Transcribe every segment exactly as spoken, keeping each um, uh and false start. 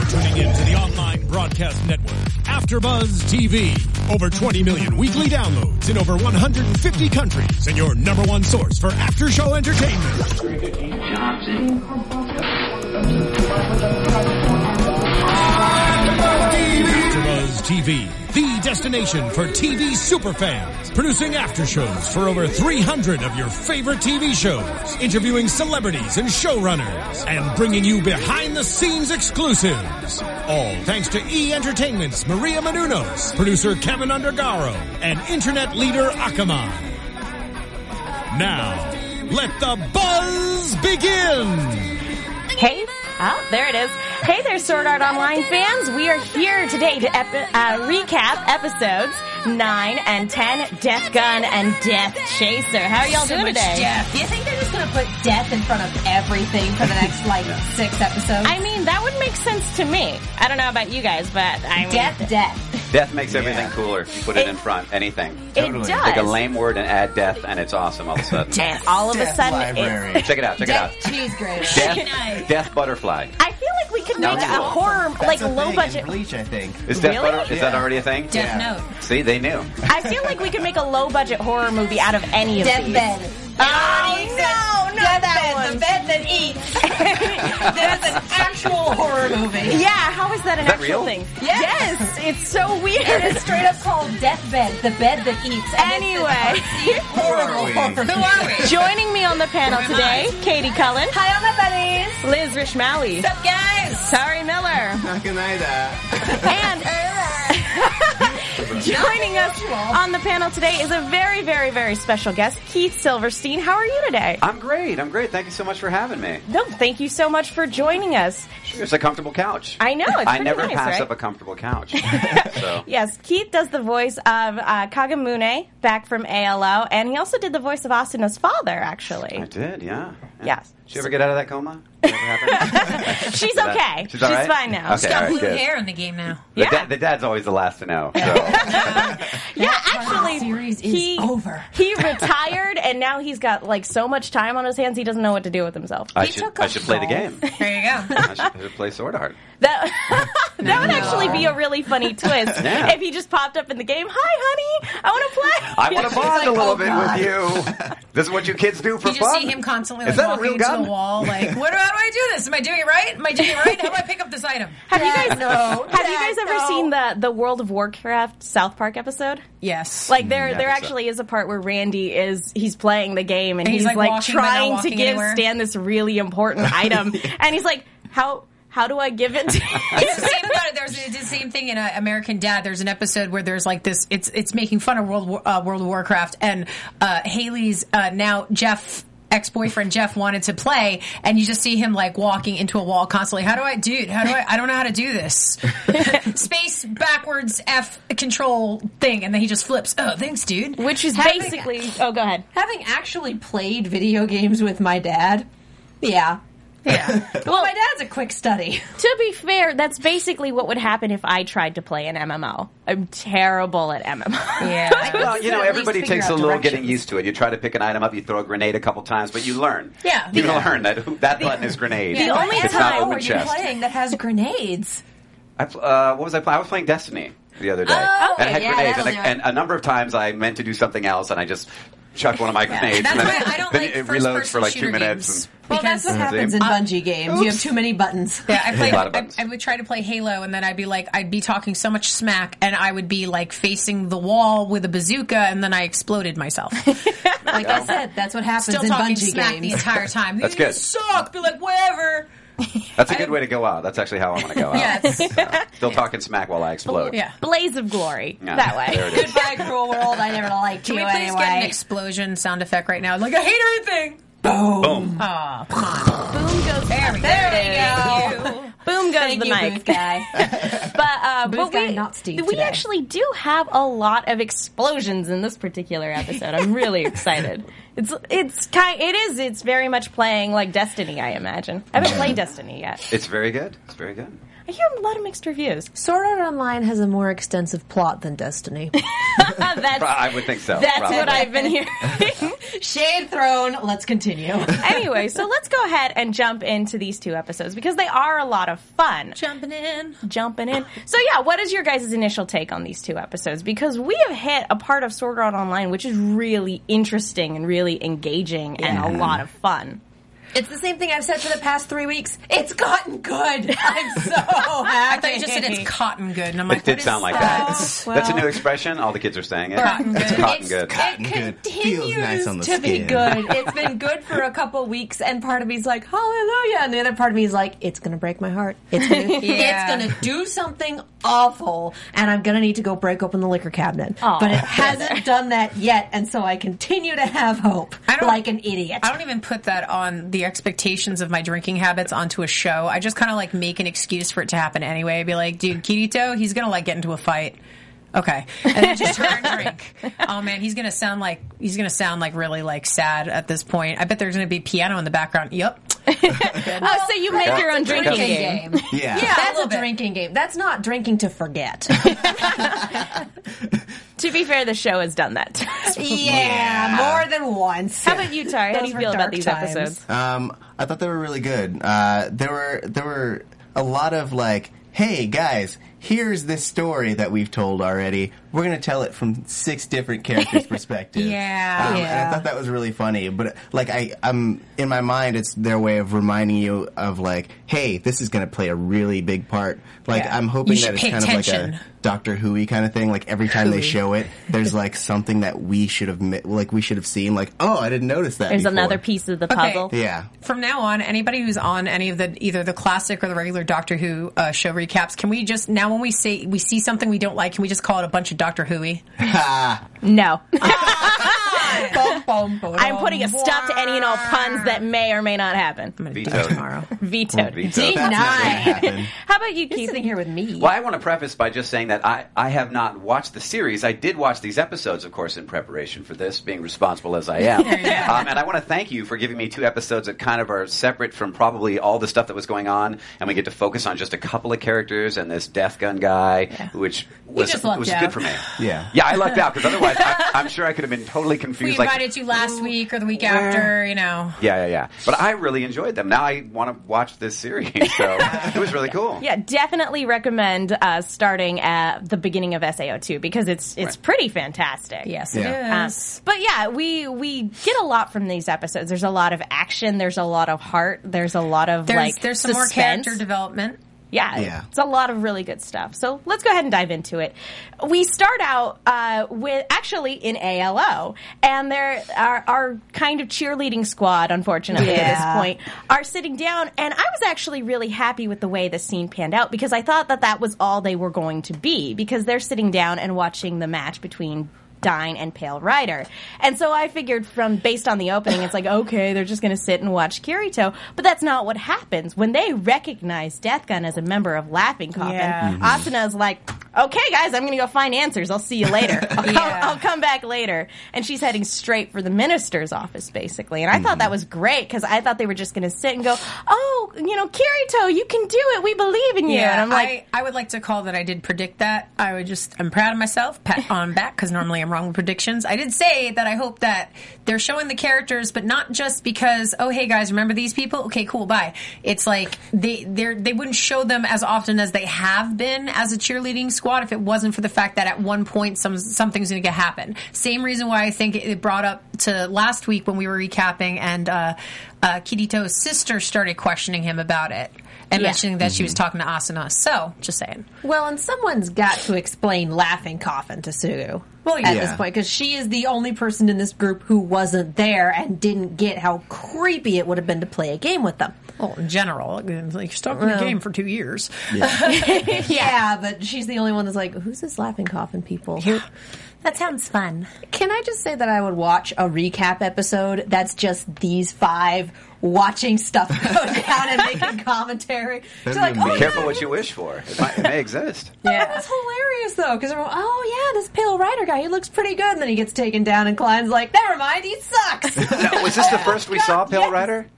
tuning in to the online broadcast network, AfterBuzz T V. Over twenty million weekly downloads in over one hundred fifty countries, and your number one source for after-show entertainment. AfterBuzz T V, the destination for T V superfans, producing aftershows for over three hundred of your favorite T V shows, interviewing celebrities and showrunners, and bringing you behind-the-scenes exclusives. All thanks to E! Entertainment's Maria Menounos, producer Kevin Undergaro, and internet leader Akamai. Now, let the buzz begin! Hey, oh, there it is. Hey there, Sword Art Online fans. We are here today to epi- uh, recap episodes nine and ten, Death Gun and Death Chaser. How are y'all so doing much today? Death. Do you think they're just going to put death in front of everything for the next, like, six episodes? I mean, that would make sense to me. I don't know about you guys, but I mean... Death, death. Death makes everything Yeah. cooler. You put it, it in front. Anything. It Totally. does. Take a lame word and add death, and it's awesome all of a sudden. And all of a Death sudden, Library. it's... Check it out. Check Death it out. cheese grater. Death, death butterfly. I feel like we could No, make it's a cool. horror, That's like, a thing low-budget... in Bleach, I think. Is death Really? butter? Is that Yeah. already a thing? Death Yeah. Note. See, they knew. I feel like we could make a low-budget horror movie out of any of Death these. bed. Oh, no, not Death that bed. one. The bed that eats. That's an actual horror movie. Yeah, how is that an Is that actual real? thing? Yes. Yes, it's so weird. And it's straight up called Deathbed, the bed that eats. And Anyway. it's horrible we? horror movie. Who are we? Joining me on the panel today, Katie Cullen, Hi, all my buddies. Liz Rishmally, What's up, guys? Tari Miller, Not gonna deny that. and joining us on the panel today is a very, very, very special guest, Keith Silverstein. How are you today? I'm great. I'm great. Thank you so much for having me. No, thank you so much for joining us. It's a comfortable couch. I know, it's I pretty never nice, pass right? up a comfortable couch. So. Yes, Keith does the voice of uh, Kagamune back from A L O, and he also did the voice of Asuna's father, actually. I did, yeah. yeah. Yes. Did she ever get out of that coma? That ever happened? She's Did that- okay. She's, She's all right? fine now. Okay, She's got all right, blue good. hair in the game now. The, Yeah. da- the dad's always the last to know. So. Yeah, actually, series is he, over. he retired, and now he's got like so much time on his hands, he doesn't know what to do with himself. I He should, took I a should play the golf. game. There you go. I should, I should play Sword Art. That that would actually be a really funny twist Yeah. if he just popped up in the game. Hi, honey, I want to play. I want to bond like, a little oh, bit God. with you. This is what you kids do for You just fun. see him constantly Is like that a walking real into gun? the wall, like, what, how do I do this? Am I doing it right? Am I doing it right? How do I pick up this item? Have you guys no. have you guys Dad, ever no. seen the the World of Warcraft South Park episode? Yes. Like there, Yeah, there I think so. actually is a part where Randy is he's playing the game and, And he's, he's, like, like, walking, but not trying to walking give anywhere. Stan this really important item, and he's like, how how do I give it to It's the same about it. There's it's the same thing in uh, American Dad. There's an episode where there's like this. It's it's making fun of World War, uh, World of Warcraft, and uh, Haley's uh, now Jeff. Ex-boyfriend Jeff wanted to play, and you just see him like walking into a wall constantly. How do I, dude? How do I? I don't know how to do this. Space backwards F control thing, and then he just flips. Oh, thanks, dude. Which is Having- basically oh, go ahead. Having actually played video games with my dad, yeah. Yeah. Well, my dad's a quick study. To be fair, that's basically what would happen if I tried to play an M M O. I'm terrible at M M O. Yeah. Well, you know, At least everybody figure takes a out little directions. getting used to it. You try to pick an item up, you throw a grenade a couple times, but you learn. Yeah. You Yeah. learn that that button is grenade. The only it's time- not What open are you chest. playing that has grenades? I, pl- uh, what was I playing? I was playing Destiny the other day. Oh, and I had yeah, grenades, that'll and, do I, it. and a number of times I meant to do something else, and I just chucked one of my grenades. That's and then, why I don't then like it first reloads person for like two shooter minutes. games. And, Well, that's what Because- happens in Bungie games. You have too many buttons. Yeah, I played. A lot of I, buttons. I would try to play Halo, and then I'd be like, I'd be talking so much smack, and I would be like facing the wall with a bazooka, and then I exploded myself. Like I said, that's what happens Still in talking Bungie smack games. the entire time. That's You good. suck. Be like, whatever. that's a good way to go out. That's actually how I want to go out. Yes. So, still talking smack while I explode. Yeah. Blaze of glory Yeah, that way. there it is. Goodbye, cruel world. I never liked Can you we please anyway. get an explosion sound effect right now? Like, I hate everything. Boom. Aw, come on. Boom goes There we go. There we Thank go. you. boom goes Thank the you, mic. booth guy. But uh, Booth but guy, we not Steve we today. actually do have a lot of explosions in this particular episode. I'm really excited. It's it's kind it is it's very much playing like Destiny. I imagine I haven't played Destiny yet. It's very good. It's very good. I hear a lot of mixed reviews. Sword Art Online has a more extensive plot than Destiny. that's, I would think so. That's probably. what I've been hearing. Shade thrown. Let's continue. Anyway, so let's go ahead and jump into these two episodes because they are a lot of fun. Jumping in. Jumping in. So yeah, what is your guys' initial take on these two episodes? Because we have hit a part of Sword Art Online which is really interesting and really engaging and a lot of fun. It's the same thing I've said for the past three weeks. It's gotten good. I'm so happy. I thought you just said it's cotton good, and I'm like, It did what sound is like that? that. well- That's a new expression. All the kids are saying it. Cotton It's good. cotton It's- good. Cotton It good. continues Feels nice on the to be skin. good. It's been good for a couple weeks, and part of me's like, hallelujah, and the other part of me is like, it's going to break my heart. It's going Yeah. to do something awful, and I'm going to need to go break open the liquor cabinet. Aw. But it hasn't done that yet, and so I continue to have hope, I don't- like an idiot. I don't even put that on the expectations of my drinking habits onto a show. I just kind of like make an excuse for it to happen anyway. I'd be like, dude, Kirito, he's gonna like get into a fight. Okay, and then just turn and drink. Oh man, he's gonna sound like he's gonna sound like really like sad at this point. I bet there's gonna be piano in the background. Yep. Oh, so you make your own drinking Drinking game. game. Yeah. Yeah, a that's little a bit. drinking game. That's not drinking to forget. To be fair, the show has done that. How yeah, more than once. about you, Tari? How do Those you were feel about dark these times. episodes? Um, I thought they were really good. Uh, there were there were a lot of like, hey guys, here's this story that we've told already. We're gonna tell it from six different characters' perspectives. Yeah. um, And Yeah. I thought that was really funny. But like, I, I'm in my mind, it's their way of reminding you of like, hey, this is gonna play a really big part. Like, Yeah. I'm hoping You should that it's pay kind attention. of like a Doctor Who-y kind of thing. Like every time they show it, there's like something that we should have mi- like we should have seen. Like, oh, I didn't notice that. There's before. another piece of the Okay. puzzle. Yeah. From now on, anybody who's on any of the either the classic or the regular Doctor Who uh, show recaps, can we just now when we say we see something we don't like, can we just call it a bunch of Doctor Who-y? No. I'm I'm putting a stop to any and all puns that may or may not happen. I'm gonna do Vetoed. it tomorrow. Vetoed. Vetoed. That's not gonna Denied. happen. How about you, He's Keith? sitting here with me. Well, I want to preface by just saying that I, I have not watched the series. I did watch these episodes, of course, in preparation for this, being responsible as I am. um, and I want to thank you for giving me two episodes that kind of are separate from probably all the stuff that was going on, and we get to focus on just a couple of characters and this Death Gun guy, which was, just lucked was out. good for me. Yeah. Yeah, I lucked out, because otherwise I, I'm sure I could have been totally We confused. invited like, you last week or the week after, you know. yeah, yeah, yeah. But I really enjoyed them. Now I want to watch this series, so it was really cool. Yeah, definitely recommend uh, starting at the beginning of S A O two because it's it's Right. pretty fantastic. Yes, Yeah. it Um, is. but yeah, we we get a lot from these episodes. There's a lot of action. There's a lot of heart. There's a lot of There's like there's some more suspense. character development. Yeah, Yeah. it's a lot of really good stuff. So let's go ahead and dive into it. We start out uh, with actually in A L O, and there our, our kind of cheerleading squad, unfortunately at Yeah. this point, are sitting down. And I was actually really happy with the way the scene panned out because I thought that that was all they were going to be because they're sitting down and watching the match between Dine and Pale Rider. And so I figured from based on the opening, it's like, okay, they're just going to sit and watch Kirito. But that's not what happens. When they recognize Death Gun as a member of Laughing Coffin, Yeah. Mhm. Asuna's like, okay, guys, I'm going to go find answers. I'll see you later. I'll, come, Yeah. I'll come back later. And she's heading straight for the minister's office, basically. And I thought that was great because I thought they were just going to sit and go, oh, you know, Kirito, you can do it. We believe in you. Yeah, and I'm like, I, I would like to call that I did predict that. I would just, I'm proud of myself, pat on back, because normally I'm wrong with predictions. I did say that I hope that they're showing the characters, but not just because, oh, hey guys, remember these people? Okay, cool, bye. It's like they they're, they wouldn't show them as often as they have been as a cheerleading squad if it wasn't for the fact that at one point some something's going to happen. Same reason why I think it brought up to last week when we were recapping and uh, uh, Kirito's sister started questioning him about it. And Yeah. mentioning that she was talking to Asuna. So, just saying. Well, and someone's got to explain Laughing Coffin to Sugu. Well, at yeah. this point, because she is the only person in this group who wasn't there and didn't get how creepy it would have been to play a game with them. Well, in general, like you're stuck in the Well. game for two years. Yeah, but she's the only one that's like, who's this Laughing Coffin people? That sounds fun. Can I just say that I would watch a recap episode that's just these five watching stuff go down and making commentary? That'd So like, be oh, Be amazing. careful yeah, what you wish for. It, might, it may exist. yeah, that's hilarious though, because oh yeah, this Pale Rider guy, he looks pretty good, and then he gets taken down, and Klein's like, never mind, he sucks. No, was this the first we saw Pale yes. Rider?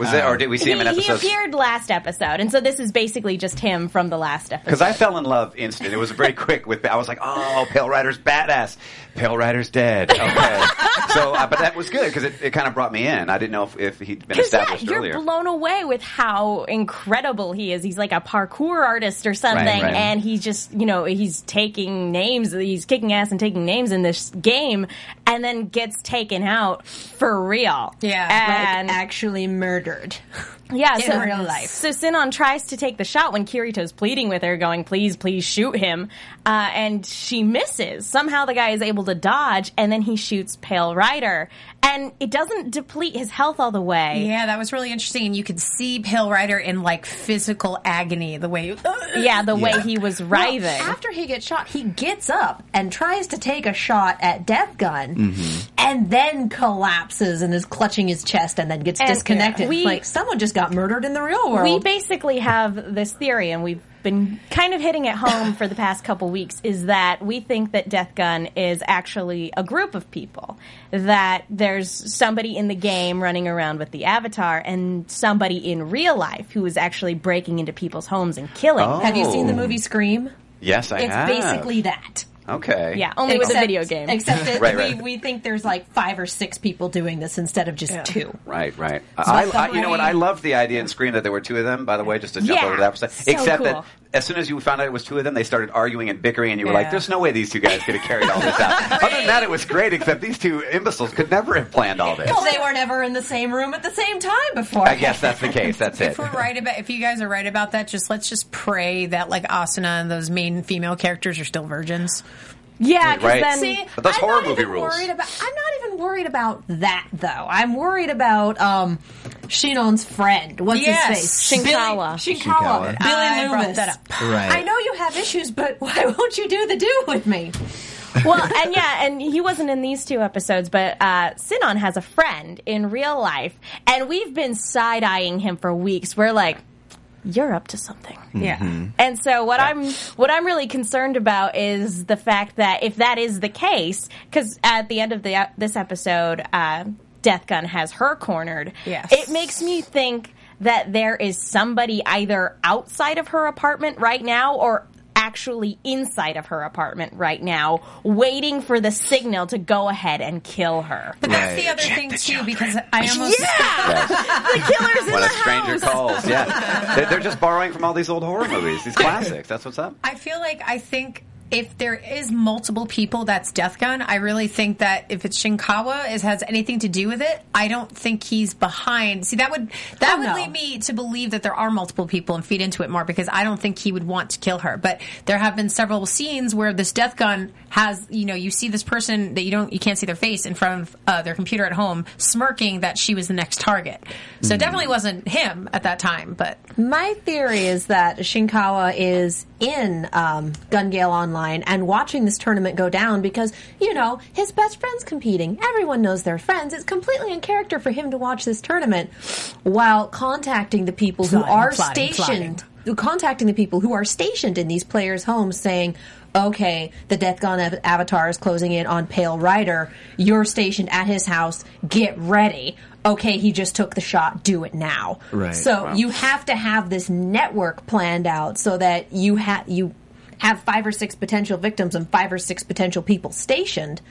Was it, or did we see He, him in he episodes? appeared last episode, and so this is basically just him from the last episode. Because I fell in love instant. It was very quick. With I was like, oh, Pale Rider's badass. Pale Rider's dead. Okay. so, uh, but that was good because it, it kind of brought me in. I didn't know if, if he'd been established yeah, you're earlier. blown away with how incredible he is. He's like a parkour artist or something, Right, right. and he's just, you know, he's taking names, he's kicking ass and taking names in this game, and then gets taken out for real. Yeah. and Like, actually murdered. yeah, in so real life. So Sinon tries to take the shot when Kirito's pleading with her, going, "Please, please shoot him," uh, and she misses. Somehow the guy is able to dodge, and then he shoots Pale Rider, and it doesn't deplete his health all the way. Yeah, that was really interesting, and you could see Pale Rider in like physical agony, the way. Yeah, the way Yeah. he was Well, writhing. after he gets shot, he gets up and tries to take a shot at Death Gun, Mm-hmm. and then collapses and is clutching his chest and then gets And, disconnected. yeah, we- like someone just got murdered in the real world. We basically have this theory, and we've been kind of hitting it home for the past couple weeks, is that we think that Death Gun is actually a group of people. That there's somebody in the game running around with the avatar, and somebody in real life who is actually breaking into people's homes and killing. Oh. Have you seen the movie Scream? Yes, I It's have. basically that. Okay. Yeah, only with a Except- video game. Except that Right, we, right. we think there's like five or six people doing this instead of just two. Right, right. I, I, you know what? I loved the idea in Scream that there were two of them, by the way, just to jump Yeah, over that for a second. so Except cool. that as soon as you found out it was two of them, they started arguing and bickering, and you were Yeah. like, there's no way these two guys could have carried all this out. Other than that, it was great, except these two imbeciles could never have planned all this. Well, they were never in the same room at the same time before. I guess that's the case. That's it. If we're right about, if you guys are right about that, just let's just pray that like Asuna and those main female characters are still virgins. Yeah, because Right. then... See, But those I'm horror not movie even rules. Worried about, I'm not even worried about that, though. I'm worried about um, Shinon's friend. What's Yes. his face? Shinkawa. Billy, Shinkawa. Shinkawa. Billy I brought Loomis. that up. Right. I know you have issues, but why won't you do the do with me? Well, and yeah, and he wasn't in these two episodes, but uh, Sinon has a friend in real life, and we've been side-eyeing him for weeks. We're like, you're up to something. Yeah. And so what I'm what I'm really concerned about is the fact that if that is the case, because at the end of the this episode, uh, Death Gun has her cornered. Yes. It makes me think that there is somebody either outside of her apartment right now or actually inside of her apartment right now, waiting for the signal to go ahead and kill her. But that's Right. the other thing too, because I almost Yeah, the killer's in When the a stranger house. calls, yeah. They're, they're just borrowing from all these old horror movies, these classics. That's what's up. I feel like I think if there is multiple people that's Death Gun, I really think that if it's Shinkawa is has anything to do with it, I don't think he's behind. See, that would that Oh, would no. lead me to believe that there are multiple people and feed into it more, because I don't think he would want to kill her. But there have been several scenes where this Death Gun has, you know, you see this person that you don't you can't see their face in front of uh, their computer at home smirking that she was the next target. So it definitely wasn't him at that time, but My theory is that Shinkawa is in um, Gun Gale Online and watching this tournament go down because, you know, his best friend's competing. Everyone knows they're friends. It's completely in character for him to watch this tournament while contacting the people who Plotting, are plotting, stationed, contacting the people who are stationed in these players' homes saying, okay, the Death Gun av- avatar is closing in on Pale Rider. You're stationed at his house. Get ready. Okay, he just took the shot. Do it now. Right. So Wow. you have to have this network planned out so that you have you have five or six potential victims and five or six potential people stationed,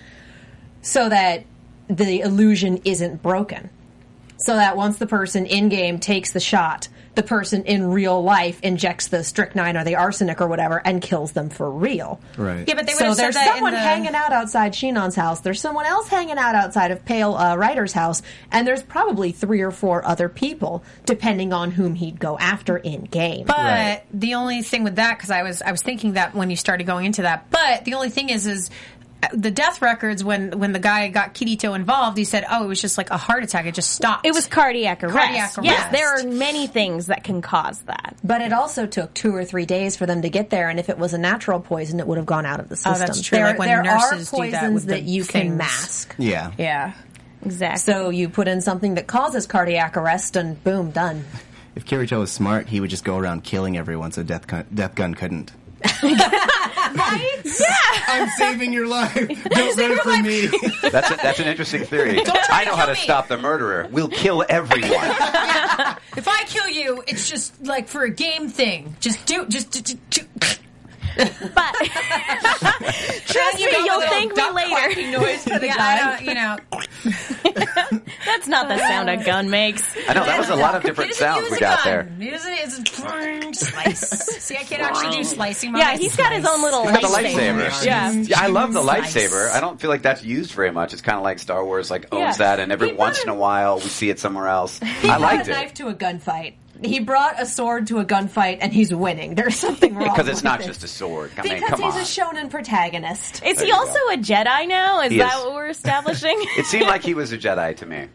so that the illusion isn't broken. So that once the person in game takes the shot, the person in real life injects the strychnine or the arsenic or whatever and kills them for real. Right. yeah, but they would So have said there's that in someone the- hanging out outside Shinon's house. There's someone else hanging out outside of Pale uh, Rider's house, and there's probably three or four other people, depending on whom he'd go after in game. But Right. the only thing with that, because I was I was thinking that when you started going into that, but the only thing is is uh, the death records when when the guy got Kirito involved, he said, "Oh, it was just like a heart attack. It just stopped." It was cardiac arrest. Cardiac Yes, arrest. there are many things that can cause that. But it also took two or three days for them to get there, and if it was a natural poison, it would have gone out of the system. Oh, that's true. There, Like when there nurses are do that poisons with the that you can things. mask. Yeah. yeah. Exactly. So you put in something that causes cardiac arrest, and boom, done. If Kirito was smart, he would just go around killing everyone so Death Gun, Death Gun couldn't. Right? Yeah. I'm saving your life. Don't run from me. That's a, that's an interesting theory. try I to know how kill to me. stop the murderer. We'll kill everyone. If I kill you, it's just like for a game thing. Just do, just do. do, do. But trust me, you'll thank me later. Noise for the Yeah, gun. I don't, you know. That's not the sound a gun makes. I know that was a lot of different He doesn't sounds use we a got gun. there. He doesn't. It's slice. See, I can't actually do slicing. Yeah, he's got his own little He's got the lightsaber. lightsaber. Yeah. Yeah, I love the Slice. lightsaber. I don't feel like that's used very much. It's kind of like Star Wars like owns Yeah. that, and every He once brought in a a- while we see it somewhere else. He I brought liked a knife it to a gunfight. He brought a sword to a gunfight, and he's winning. There's something wrong because it's with not it. just a sword. I mean, Because come he's on. a shonen protagonist. Is There he you also go. a Jedi now? Is He that is. what we're establishing? It seemed like he was a Jedi to me.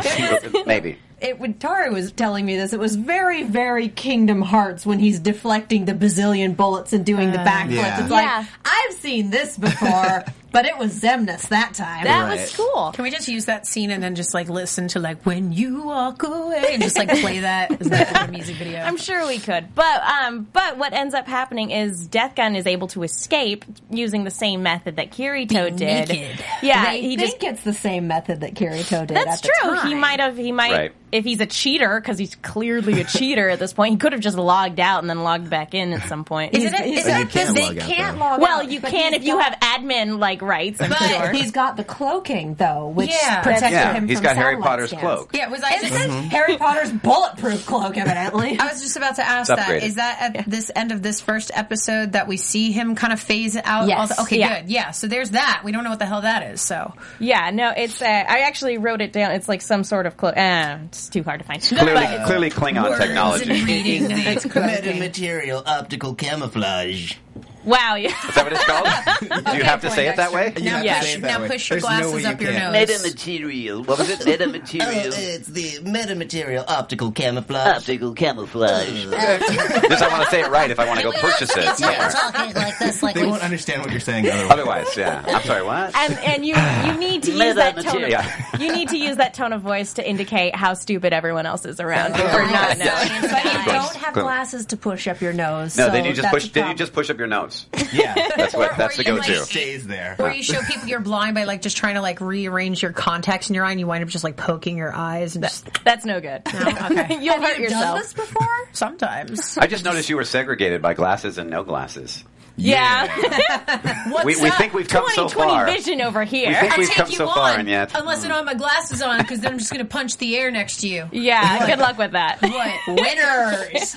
Maybe. It when Tari was telling me this, it was very, very Kingdom Hearts when he's deflecting the bazillion bullets and doing the backflips. Yeah. It's Yeah. like, I've seen this before, but it was Xemnas that time. That Right. was cool. Can we just use that scene and then just like listen to like "When You Walk Away" and just like play that as like a music video? I'm sure we could, but um, but what ends up happening is Death Gun is able to escape using the same method that Kirito Be did. naked. Yeah, they he think just. it's the same method that Kirito did That's at the true. time. He might have. He might. Right. If he's a cheater, because he's clearly a cheater at this point, he could have just logged out and then logged back in at some point. Is it? He's- Is But it you can't They log out, can't though. log well, out, you but can he's if you got- have admin like rights. I'm But sure. He's got the cloaking, though, which Yeah. protected Yeah, him he's from got Harry satellite Potter's scans. cloak. Yeah, was I It's just? Harry Potter's bulletproof cloak, evidently. I was just about to ask It's that. upgraded. Is that at this end of this first episode that we see him kind of phase out? Yes. All the- okay, Yeah. good. Yeah. So there's that. We don't know what the hell that is. So Yeah, no, it's. Uh, I actually wrote it down. It's like some sort of. Clo- uh, it's too hard to find. Clearly, But- clearly Klingon Words technology. and reading. It's metamaterial optical camouflage. wow. Yeah. Is that what it's called? Do you have to say it that way? You Now have Yeah. to say push, it that now way. push your There's no glasses way you up your can't. nose. Metamaterial. What was it? Oh, Metamaterial. it's the metamaterial optical camouflage. Optical camouflage. Just I want to say it right if I want to go purchase it somewhere. talking like this, like They won't understand what you're saying otherwise. Otherwise, yeah. I'm sorry, what? And and you you need to use that tone. Metamaterial. Of, you need to use that tone of voice to indicate how stupid everyone else is around you or not knowing. But you course. don't have Clearly. glasses to push up your nose. No, so then you just that's push. a Then you problem. just push up your nose. Yeah, That's what. Or- That's or the you go-to. might- stays there. Or you show people you're blind by like just trying to like rearrange your contacts in your eye, and you wind up just like poking your eyes and just That's no good. okay. You'll Have hurt you yourself. done this before? sometimes. I just noticed you were segregated by glasses and no glasses. Yeah. What's We, we up? think we've come so twenty twenty far. vision over here. We think I'll we've take come you so on, far, and yet unless I don't have my glasses on, because then I'm just going to punch the air next to you. Yeah, good luck with that. What winners?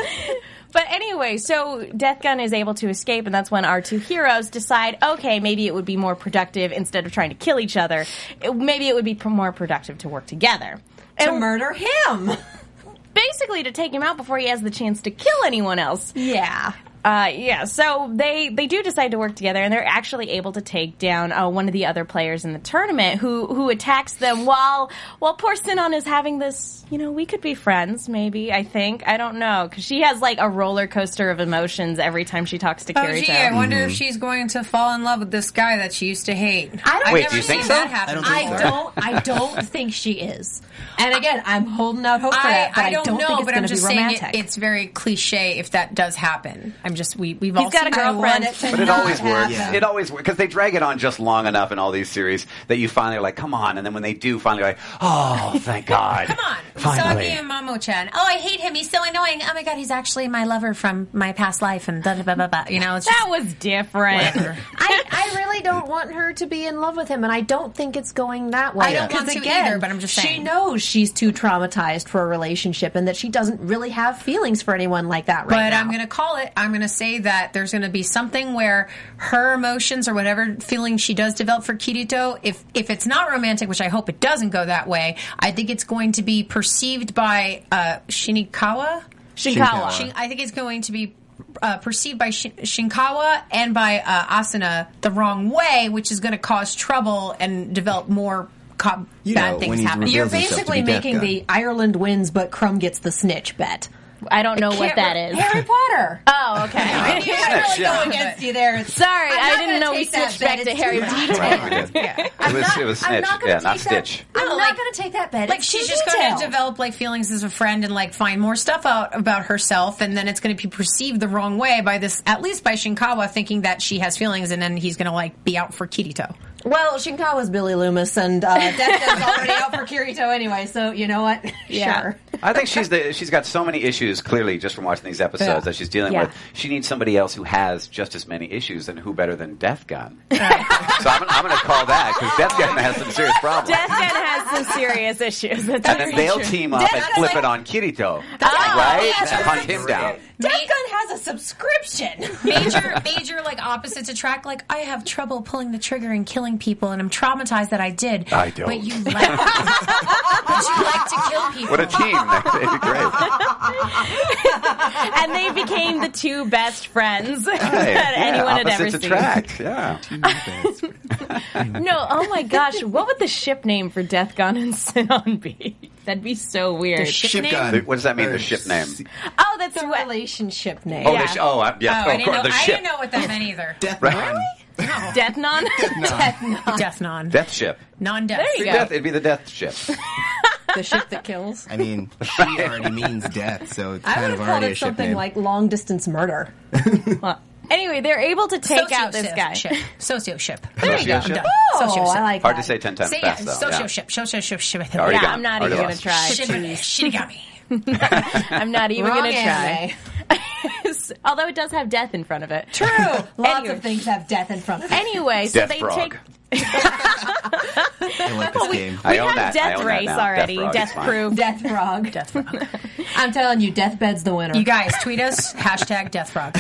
But anyway, so Death Gun is able to escape, and that's when our two heroes decide, okay, maybe it would be more productive instead of trying to kill each other. It, maybe it would be pr- more productive to work together. To And murder him. basically to take him out before he has the chance to kill anyone else. Yeah. Uh, yeah, so they, they do decide to work together, and they're actually able to take down uh, one of the other players in the tournament who who attacks them while while poor Sinon is having this, you know, we could be friends, maybe, I think. I don't know, because she has like a roller coaster of emotions every time she talks to Oh, Kirito. gee, I wonder if she's going to fall in love with this guy that she used to hate. I don't I've Wait, never do you think seen so? that happen. I don't think I so. don't. I don't think she is. And again, I'm holding out hope for I, that, but I I don't, don't, know, think it's but going I'm to be just saying romantic. it, it's very cliche if that does happen. I'm just we we've all He's got a seen- I want girlfriend. it to But it not always works. happen. It always works because they drag it on just long enough in all these series that you finally are like, come on, and then when they do, finally, like, oh, thank God, Come on, finally. Usagi and Mamo-chan. Oh, I hate him. He's so annoying. Oh my god, he's actually my lover from my past life, and blah blah blah blah. blah. You know, it's just That was different. I, I really don't want her to be in love with him, and I don't think it's going that way. I don't want Because to again, either, but I'm just she saying. knows she's too traumatized for a relationship, and that she doesn't really have feelings for anyone like that right But now. I'm going to call it. I'm going to say that there's going to be something where her emotions or whatever feeling she does develop for Kirito, if if it's not romantic, which I hope it doesn't go that way, I think it's going to be perceived by uh, Shinikawa. Shinkawa. Shin, I think it's going to be uh, perceived by Shin, Shinkawa and by uh, Asuna the wrong way, which is going to cause trouble and develop more co- You bad know, things when he's happening. revealed- You're reveals himself to basically be Death making Gun. the Ireland wins, but Crumb gets the snitch bet. I don't know what that is. Harry Potter. Oh, okay. I Snitch, really yeah. go against you there. Sorry, I'm I not didn't gonna know we take that switched bet. back to It's Harry too Potter. Right, we did. Yeah. It was, it was I'm Snitch. not gonna Yeah, not take that- Stitch. I'm No, not like- going to take that bet. Like It's she's too just going to detailed. develop like feelings as a friend and like find more stuff out about herself, and then it's going to be perceived the wrong way by this, at least by Shinkawa, thinking that she has feelings, and then he's going to like be out for Kirito. Well, Shinkawa's Billy Loomis, and uh, Death Gun's already out for Kirito anyway, so you know what? Yeah. Sure. I think she's the, she's got so many issues, clearly, just from watching these episodes Yeah. that she's dealing Yeah. with. She needs somebody else who has just as many issues, and who better than Death Gun? so I'm, I'm going to call that, because Death Gun has some serious problems. Death Gun has some serious issues. That's and then very they'll true. team up Death and Gun flip is it like- on Kirito. That's like- right? yes, And that's hunt him down. Death Gun has a subscription. Major, major, like opposites attract. Like I have trouble pulling the trigger and killing people, and I'm traumatized that I did. I don't. But you like, but you like to kill people. What a team. That'd be great. And they became the two best friends Hey, that yeah, anyone had ever opposites seen. attract. Yeah. No, oh my gosh, what would the ship name for Death Gun and Sinon be? That'd be so weird. The ship Ship name? gun. What does that mean, Or the ship name? s- Oh, that's The what. relationship name. Oh, Yeah. the sh- oh, I- yeah, Oh, of I didn't, course, know, the I ship. didn't know what that meant either. Death Right. Gun. Death Non? Death Non. Death non. Death ship. Non-death. There you go. Death, it'd be the death ship. The ship that kills. I mean, she already means death, so it's I kind would of have called already a it ship something name. like long distance murder. Well, anyway, they're able to take out this Socio-ship. guy. Ship. Socio-ship. There you go. Socio-ship? done. Oh, Socio-ship. I like Hard that. to say ten times Say yeah, fast, though. Yeah. socio-ship. Socio-ship. Ship. Already Yeah, gone. I'm not Already even going lost. to try. Shit- Shinigami. I'm not even Wrong going to try. anime. Although it does have death in front of it. True. Lots Anyway. of things have death in front of it. Anyway, so Death they Frog. take. I like this game. We I own have that. I Death own that Race now. already. Death Frog, Death it's fine. Proof. Death Frog. Death Frog. I'm telling you, Deathbed's the winner. You guys, tweet us. Hashtag Death Frog.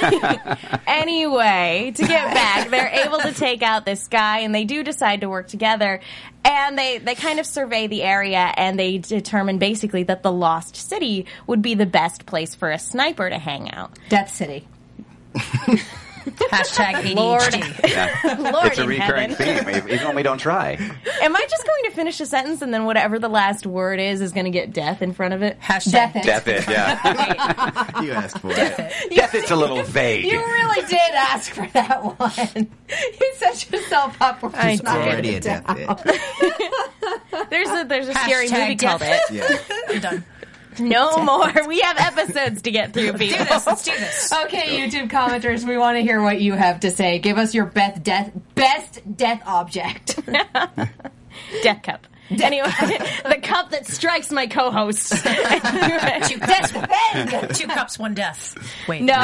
Anyway, to get back, they're able to take out this guy, and they do decide to work together. And they, they kind of survey the area, and they determine basically that the Lost City would be the best place for a sniper to hang out. Death City. Hashtag A D H D. Lord. Yeah. Lord It's a in recurring heaven. theme, even when we don't try. Am I just going to finish a sentence and then whatever the last word is is going to get death in front of it? Hashtag Death it. Death it, yeah. You asked for Death it. it. Death it's a little vague. You really did ask for that one. You set yourself up for I it's not did. Already a gonna death down. There's hit. a there's a scary Hashtag movie death called it. Yeah. I'm done. No more. We have episodes to get through, Do people. this. Let's do this. Okay, YouTube commenters, we want to hear what you have to say. Give us your best death, best death object. Death cup. Anyway, the cup that strikes my co-host. Two Death bend. Two cups, one death. Wait. No.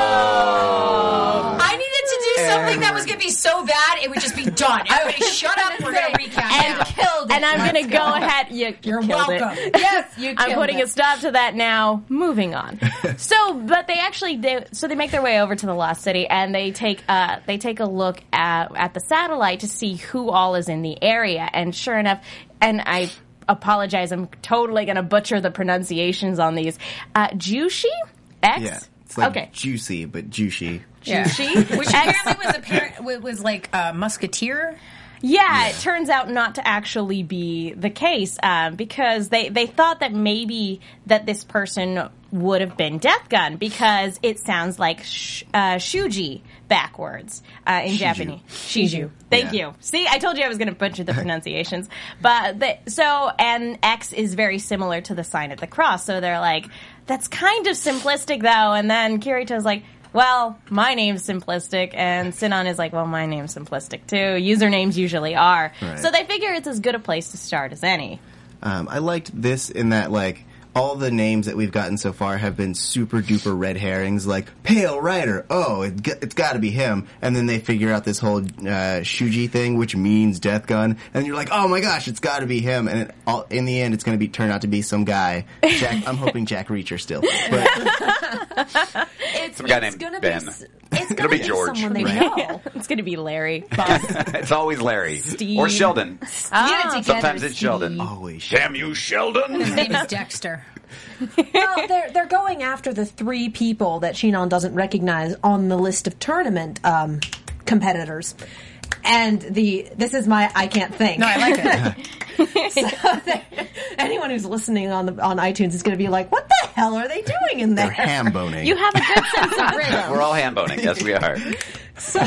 I needed to do something that was going to be so bad it would just be done. Everybody shut up. We're going to recap And now. killed it. And I'm Let's going to go ahead. You, You're killed welcome. It. Yes, you I'm killed putting it. a stop to that now. Moving on. So, but they actually they, so they make their way over to the Lost City and they take uh they take a look at at the satellite to see who all is in the area. And sure enough, and I apologize, I'm totally going to butcher the pronunciations on these. Uh, Jushi X. Yeah. It's like okay. juicy, but juicy. Yeah. Jushi, Which apparently was apparent was like a musketeer. Yeah, it turns out not to actually be the case um, because they, they thought that maybe that this person would have been Death Gun because it sounds like sh- uh, Shuji backwards uh, in Shiju. Japanese. Shiju. Thank Yeah. you. See, I told you I was going to butcher the pronunciations. But the, so, and X is very similar to the sign of the cross. So they're like, that's kind of simplistic though. And then Kirito's like, well, my name's simplistic, and Sinon is like, well, my name's simplistic too. Usernames usually are. Right. So they figure it's as good a place to start as any. Um, I liked this in that, like, all the names that we've gotten so far have been super duper red herrings, like Pale Rider. Oh, it, g- it's got to be him. And then they figure out this whole uh, Shuji thing, which means Death Gun, and you're like, oh my gosh, it's got to be him. And it, all, in the end, it's going to be turn out to be some guy. Jack, I'm hoping Jack Reacher still. But It's, Some guy it's named gonna Ben. Be, s- it's Gonna be be George. someone they Right. know. It's going to be Larry. It's always Larry. Steve. Or Sheldon. Get it together, Sometimes it's Steve. Sheldon. always Damn you, Sheldon! His name is Dexter. Well, they're they're going after the three people that Shinon doesn't recognize on the list of tournament um, competitors, And the this is my I can't think. No, I like it. So that, anyone who's listening on the on iTunes is going to be like, "What the hell are they doing in there?" They're ham boning. You have a good sense of rhythm. We're all ham boning. Yes, we are. So,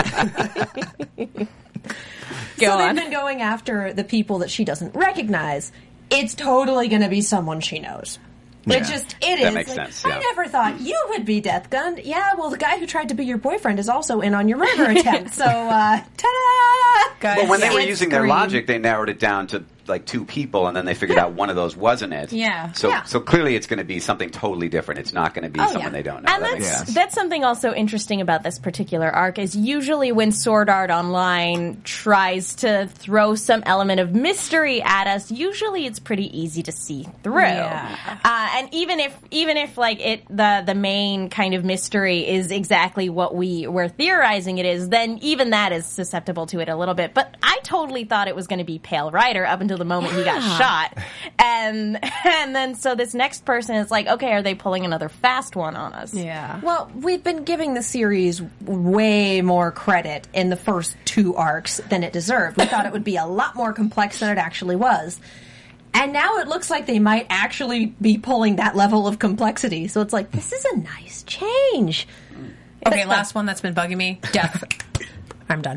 Go so on. they've been going after the people that she doesn't recognize. It's totally going to be someone she knows. Yeah. It just it That is. makes Like, sense, yeah. I never thought you would be Death Gun. Yeah, well, the guy who tried to be your boyfriend is also in on your murder attempt. So, uh, ta-da! Guys, But when they were It's using their green. logic, they narrowed it down to like two people, and then they figured out one of those wasn't it. Yeah. So Yeah. so clearly, it's going to be something totally different. It's not going to be Oh, someone yeah. they don't know. And That that's makes sense. that's something also interesting about this particular arc is usually when Sword Art Online tries to throw some element of mystery at us, usually it's pretty easy to see through. Yeah. Uh, and even if even if like it the the main kind of mystery is exactly what we were theorizing it is, then even that is susceptible to it a little bit. But I totally thought it was going to be Pale Rider up until the moment he got shot, and and then so this next person is like, okay, are they pulling another fast one on us? Yeah. Well, we've been giving the series way more credit in the first two arcs than it deserved. We thought it would be a lot more complex than it actually was. And now it looks like they might actually be pulling that level of complexity. So it's like, this is a nice change. Okay, It's last one that's been bugging me. Death. I'm done.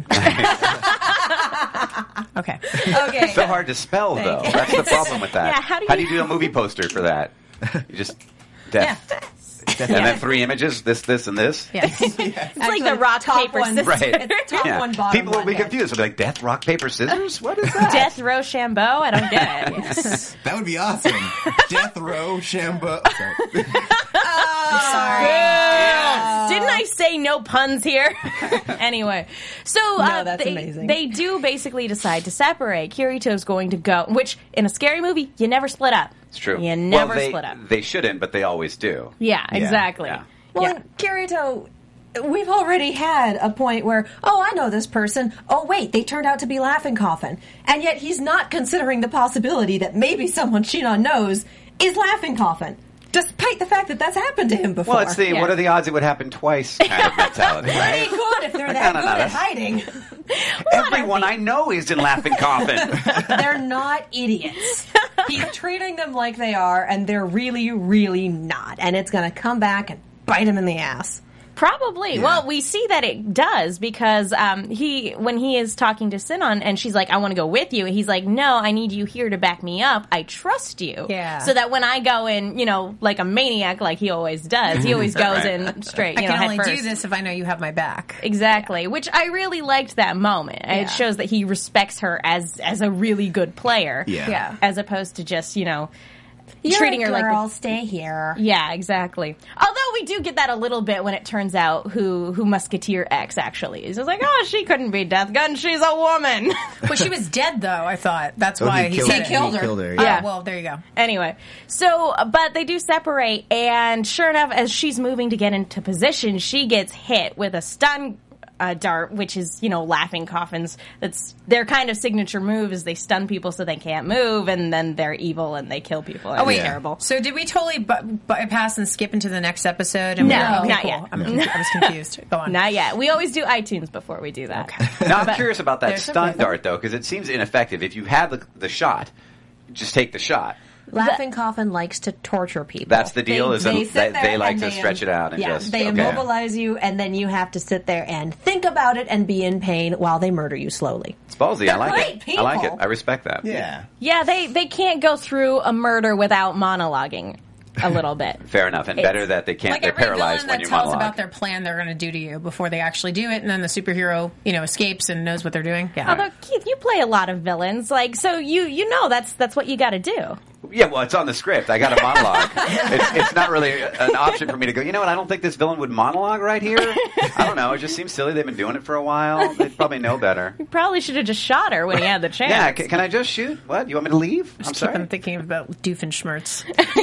Okay. Okay. So hard to spell, though. That's the problem with that. Yeah, how do you- do a movie poster for that? You just death, and then three images: this, this, and this. Yes. It's like the rock, top paper, one- scissors. Right. It's top Yeah. one, bottom People will one, be yes. confused. They'll be like, "Death, rock, paper, scissors? What is that?" Death Row Shambo? I don't get it. That would be awesome. Death Row Shambo. Sorry. Didn't I say no puns here? Anyway, so uh, that's they, amazing. they do basically decide to separate. Kirito's going to go, which in a scary movie, you never split up. It's true. You never well, they, split up. They shouldn't, but they always do. Yeah, exactly. Yeah. Well, Yeah. and Kirito, we've already had a point where, oh, I know this person. Oh, wait, they turned out to be Laughing Coffin. And yet he's not considering the possibility that maybe someone Shinon knows is Laughing Coffin, despite the fact that that's happened to him before. Well, it's the Yeah. what are the odds it would happen twice kind of mentality, They right? could if they're No, that no, no, good at that's- hiding. Everyone I know is in Laughing Coffin. They're not idiots. He's treating them like they are, and they're really, really not. And it's going to come back and bite him in the ass. Probably. Well, we see that it does because um, he, when he is talking to Sinon and she's like, I want to go with you. He's like, no, I need you here to back me up. I trust you. Yeah. So that when I go in, you know, like a maniac, like he always does, he always goes Right. in straight, I you know, can head only first. do this if I know you have my back. Exactly, which I really liked that moment. Yeah. It shows that he respects her as as a really good player. Yeah. Yeah. As opposed to just, you know, You're treating a her like the- girl, stay here. yeah, exactly. Although we do get that a little bit when it turns out who who Musketeer X actually is. It's like, oh, she couldn't be Death Gun. She's a woman. Well, she was dead, though, I thought. That's Oh, why he he killed, said her. it. killed He her. killed her. Oh, Yeah. well, there you go. Anyway, so, but they do separate, and sure enough, as she's moving to get into position, she gets hit with a stun uh, dart, which is, you know, Laughing Coffins. That's their kind of signature move is they stun people so they can't move, and then they're evil and they kill people. Oh, wait. It's terrible. So did we totally bu- bypass and skip into the next episode? And No, we're- okay, not cool. yet. I'm confu- I was confused. Go on. Not yet. We always do iTunes before we do that. Now, I'm curious about that there's some stun rhythm. dart, though, because it seems ineffective. If you had the, the shot, just take the shot. Laughing Coffin likes to torture people. That's the deal, is that sit they- there they like and to stretch it out and yeah, just- they okay. immobilize you, and then you have to sit there and think about it and be in pain while they murder you slowly. It's ballsy. I They're like great it. I like it. people. I respect that. Yeah. Yeah, they, they can't go through a murder without monologuing a little bit. Fair enough. And It's- better that they can't. Like they're every paralyzed villain when that you tells monologue. about their plan they're going to do to you before they actually do it, and then the superhero, you know, escapes and knows what they're doing. Yeah. Although Keith, you play a lot of villains, like so you you know that's that's what you got to do. Yeah, well, it's on the script. I got a monologue. it's, it's not really an option for me to go, you know what, I don't think this villain would monologue right here. I don't know. It just seems silly. They've been doing it for a while. They probably know better. You probably should have just shot her when he had the chance. Yeah, can, can I just shoot? What? You want me to leave? I'm Keep sorry. on thinking about Doofenshmirtz.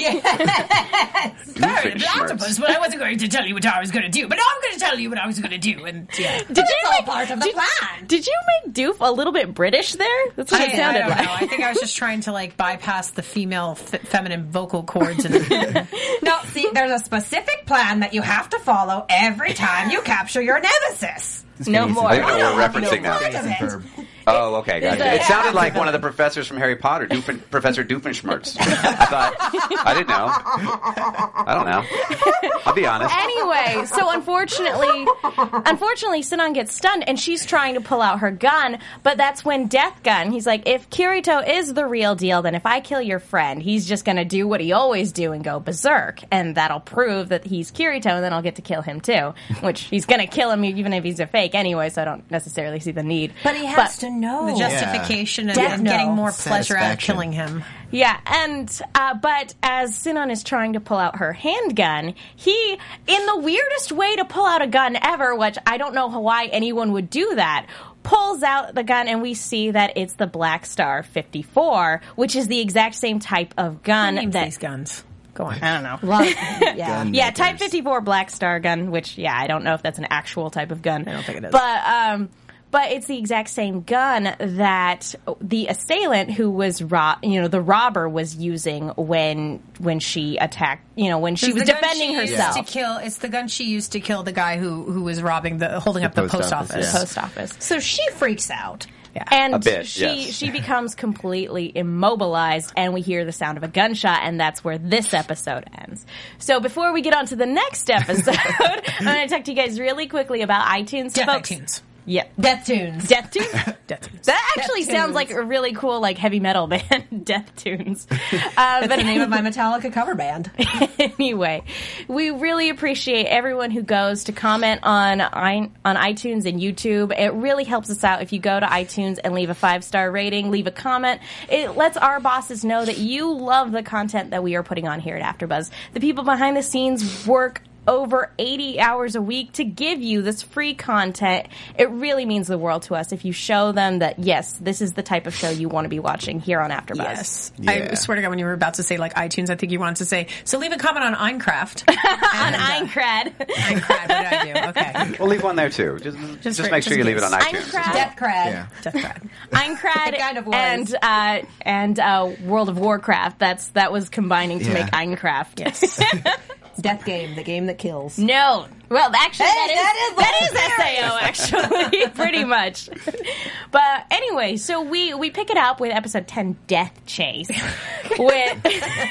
Doofenshmirtz. but I wasn't going to tell you what I was going to do. But now I'm going to tell you what I was going to do. And yeah. Did you all make, part of the did, plan. Did you make Doof a little bit British there? That's what I, it sounded I don't like. know. I think I was just trying to like bypass the female female f- feminine vocal cords. And No, see, there's a specific plan that you have to follow every time you capture your nemesis. No more. I don't know what we're No, referencing no, now. part of it. Verb. Oh, okay. Gotcha. a- It sounded like one of the professors from Harry Potter, Doofen, Professor Doofenshmirtz. I thought, I didn't know. I don't know. I'll be honest. Anyway, so unfortunately, unfortunately, Sinon gets stunned, and she's trying to pull out her gun, but that's when Death Gun, he's like, if Kirito is the real deal, then if I kill your friend, he's just going to do what he always do and go berserk, and that'll prove that he's Kirito, and then I'll get to kill him too, which he's going to kill him even if he's a fake anyway, so I don't necessarily see the need. But he has to know. the justification and, Death and getting no. more pleasure out of Satisfaction. killing him. Yeah, and uh, but as Sinon is trying to pull out her handgun, he, in the weirdest way to pull out a gun ever, which I don't know why anyone would do that, pulls out the gun, and we see that it's the Black Star fifty-four, which is the exact same type of gun Who names that these guns? Go on. I don't know. A lot of- yeah. Gun Yeah, makers. Type fifty-four Black Star gun, which, yeah, I don't know if that's an actual type of gun. I don't think it is. But, um, but it's the exact same gun that the assailant who was, ro- you know, the robber was using when when she attacked, you know, when she It's was the gun defending she used herself. to kill. It's the gun she used to kill the guy who who was robbing the holding up the post post office, office. yeah. Post office. So she freaks out. Yeah. And A bit, she yes. she becomes completely immobilized, and we hear the sound of a gunshot, and that's where this episode ends. So before we get on to the next episode, I'm going to talk to you guys really quickly about iTunes. Death folks. iTunes. Yeah. Death tunes. Death Tunes? Death Tunes. That actually Death sounds Tunes. like a really cool, like, heavy metal band. Death Tunes. Uh, That's but the name of my Metallica cover band. anyway, we really appreciate everyone who goes to comment on i on iTunes and YouTube. It really helps us out if you go to iTunes and leave a five-star rating, leave a comment. It lets our bosses know that you love the content that we are putting on here at AfterBuzz. The people behind the scenes work over eighty hours a week to give you this free content. It really means the world to us if you show them that, yes, this is the type of show you want to be watching here on AfterBuzz. Yes. Yeah. I swear to God, when you were about to say like iTunes, I think you wanted to say, so leave a comment on Einkraft. On Einkrad. Einkraft, what did I do? Okay. We'll leave one there too. Just, just, for- make sure just you in leave it on case. iTunes. Einkrad. Death crad. Yeah. Deathcrad. Einkrad It kind of was. and uh, and uh, World of Warcraft. That's that was combining to Yeah. make Einkraft. Yes. Death game, the game that kills. No, well, actually, Hey, that is that is that is S A O actually, pretty much. But anyway, so we we pick it up with episode ten, Death Chase. With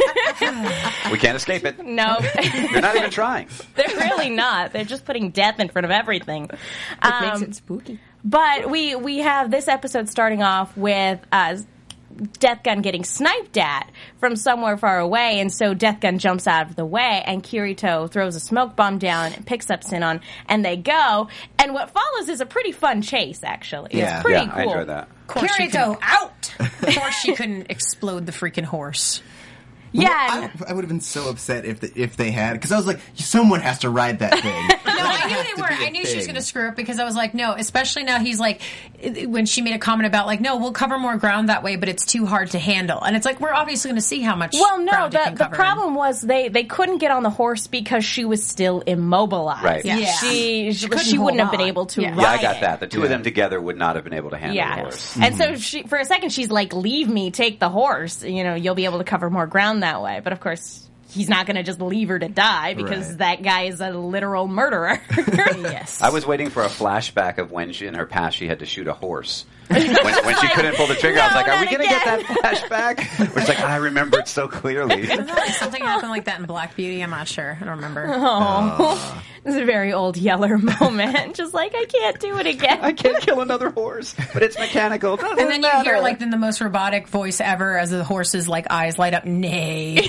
We can't escape it. no, You're not even trying. they're really not. They're just putting death in front of everything. It Um, makes it spooky. But we we have this episode starting off with uh, Death Gun getting sniped at from somewhere far away, and so Death Gun jumps out of the way, and Kirito throws a smoke bomb down and picks up Sinon, and they go. And what follows is a pretty fun chase, actually. Yeah. It's pretty Yeah, cool. I enjoyed that. Of course she Kirito, couldn't- out! Of course she couldn't explode the freaking horse. Yeah. I, I would have been so upset if the, if they had, because I was like, someone has to ride that thing. No, I knew they were. I knew she was going to screw up because I was like, no, especially now he's like, when she made a comment about like, no, we'll cover more ground that way, but it's too hard to handle. And it's like, we're obviously going to see how much Well, no, ground it the, can the cover. problem was they, they couldn't get on the horse because she was still immobilized. Right. Yeah. She, she, couldn't wouldn't have hold been on. able to Yeah. ride Yeah, I got it. that. The two of them together would not have been able to handle Yeah. the horse. And so she, for a second, she's like, leave me, take the horse. You know, you'll be able to cover more ground that way. But of course, he's not going to just leave her to die because Right. that guy is a literal murderer. Yes. I was waiting for a flashback of when she, in her past, she had to shoot a horse. when, when she couldn't pull the trigger, I was No, like, "Are we not going to get again." that flashback?" Where it's like, I remember it so clearly. I thought something happened like that in Black Beauty. I'm not sure. I don't remember. Oh, this is a very old Yeller moment. Just like, I can't do it again. I can't kill another horse, but it's mechanical. Doesn't And then you matter. hear like in the most robotic voice ever as the horse's like eyes light up. Nay.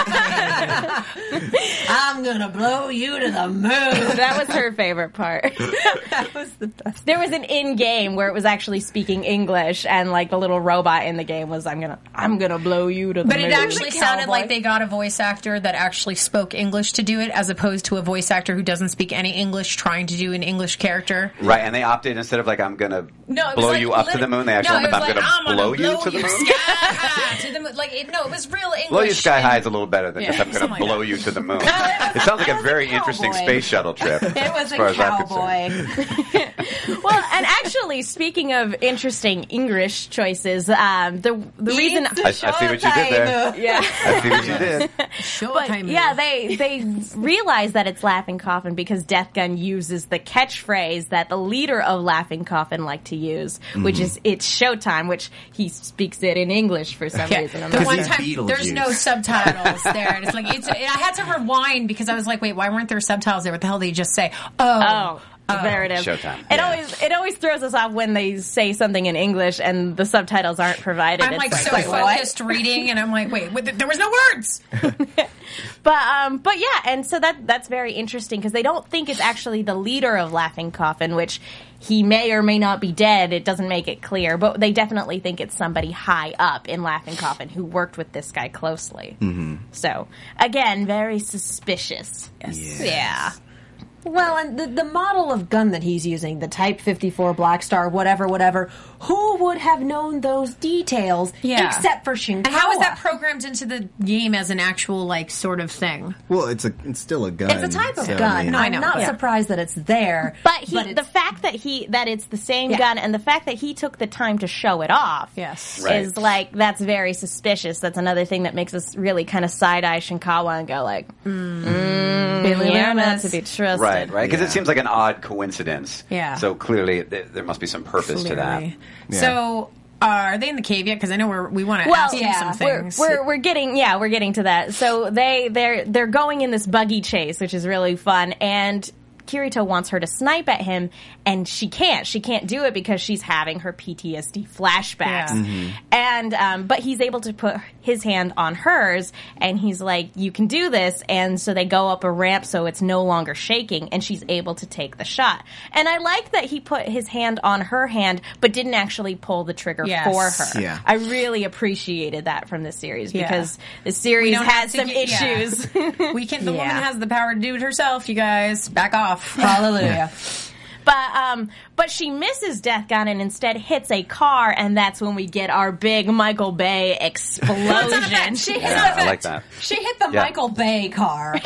I'm gonna blow you to the moon. That was her favorite part. That was the best. There was an in-game where it was actually speaking English, and like the little robot in the game was, "I'm gonna, I'm gonna blow you to the But moon." it actually sounded Cowboy. like they got a voice actor that actually spoke English to do it, as opposed to a voice actor who doesn't doesn't speak any English, trying to do an English character. Right, and they opted, instead of like, I'm going to No, it was blow like you up to lit- the moon, they actually no, it went, was I'm like, going to I'm blow gonna you to the moon. sky to the moon. Like, it, no, it was real English. Blow you sky high and- is a little better than Yeah, just I'm going something to like blow that. you to the moon. It sounds like a very interesting cowboy. space shuttle trip. It was as a far as I'm concerned. cowboy. Well, and actually, speaking of interesting English choices, um, the the reason I, I see what you did there. yeah. I see what you did. Showtime But move. yeah, they they realize that it's Laughing Coffin because Death Gun uses the catchphrase that the leader of Laughing Coffin liked to use, which is "It's showtime," which he speaks it in English for some Yeah. reason. I'm The not one he's sure. time Beetlejuice. there's no subtitles there, and it's like it's, I had to rewind because I was like, wait, why weren't there subtitles there? What the hell did he just say? Oh, Oh, there it is. Showtime. It Yeah. always it always throws us off when they say something in English and the subtitles aren't provided. I'm It's like so wait, what? focused reading, and I'm like, wait, wait, there was no words. But um, but yeah, and so that that's very interesting because they don't think it's actually the leader of Laughing Coffin, which he may or may not be dead. It doesn't make it clear, but they definitely think it's somebody high up in Laughing Coffin who worked with this guy closely. Mm-hmm. So again, very suspicious. Yes. Yeah. Well, and the, the model of gun that he's using, the Type fifty-four Black Star, whatever, whatever, who would have known those details Yeah. except for Shinkawa? And how is that programmed into the game as an actual like sort of thing? Well, it's a it's still a gun. It's a type of so, I gun. mean- No, I I'm know, not but- surprised that it's there. But he, it's- the fact that he that it's the same Yeah. gun and the fact that he took the time to show it off, Yes. Right. is like that's very suspicious. That's another thing that makes us really kind of side eye Shinkawa and go like, mm, Billy you're not Loomis. to be trusted. Right, right. Because Yeah. it seems like an odd coincidence. Yeah. So clearly th- there must be some purpose to that. Clearly. Yeah. So, uh, are they in the cave yet? Because I know we're, we want to Well, ask you yeah, some We're, things. we're we're getting yeah we're getting to that. So they they're they're going in this buggy chase, which is really fun, and Kirito wants her to snipe at him, and she can't. She can't do it because she's having her P T S D flashbacks. Yeah. And um, but he's able to put his hand on hers, and he's like, "You can do this." And so they go up a ramp, so it's no longer shaking, and she's able to take the shot. And I like that he put his hand on her hand, but didn't actually pull the trigger Yes. for her. Yeah. I really appreciated that from this series Yeah. because the We series don't has have to some get- yeah. issues. we can. The Yeah. woman has the power to do it herself. You guys, back off. Hallelujah. But um, but she misses Death Gun and instead hits a car, and that's when we get our big Michael Bay explosion. She hit Yeah, the, I like that. She hit the Yeah. Michael Bay car.